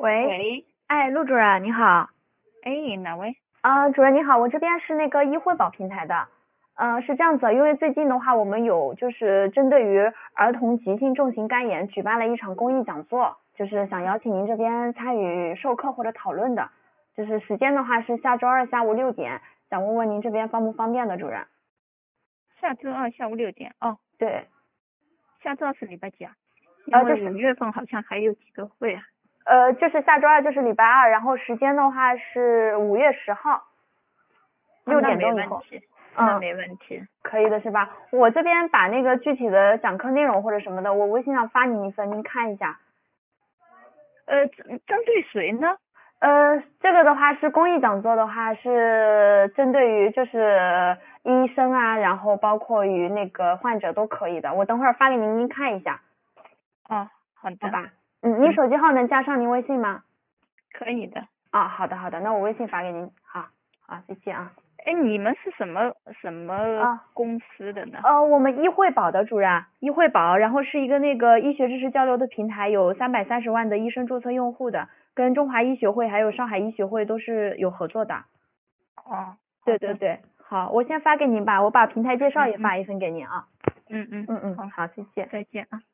喂， 喂， 哎，陆主任你好。 哎，哪位？ 主任你好，我这边是那个医惠保平台的。是这样子，因为最近的话，我们有就是针对于儿童急性重型肝炎举办了一场公益讲座，就是想邀请您这边参与授课或者讨论的。就是时间的话是下周二下午6点，想问问您这边方不方便的主任？ 下周二下午6点。哦， 对， 下周二是礼拜几啊？因为就是 5月份好像还有几个会啊。 就是下周二就是礼拜二，然后时间的话是5月10号6 那没点钟以后。 问题，那没问题。 可以的是吧？我这边把那个具体的讲课内容或者什么的，我微信上发您一份，您看一下。 针对谁呢？ 这个的话是公益讲座的话是针对于就是医生啊，然后包括于那个患者都可以的。我等会儿发给您，您看一下。 哦，好的。 好吧。您手机号能加上您微信吗？ 可以的。 好的好的，那我微信发给您。好，再见啊。 哎，你们是什么公司的呢？ 我们医惠保的主任，医惠保，然后是一个那个医学知识交流的平台，有330万的医生注册用户的，跟中华医学会还有上海医学会都是有合作的。 哦， 对对对，好，我先发给您吧，我把平台介绍也嗯发一份给您啊。 嗯， 好，再见。 再见啊。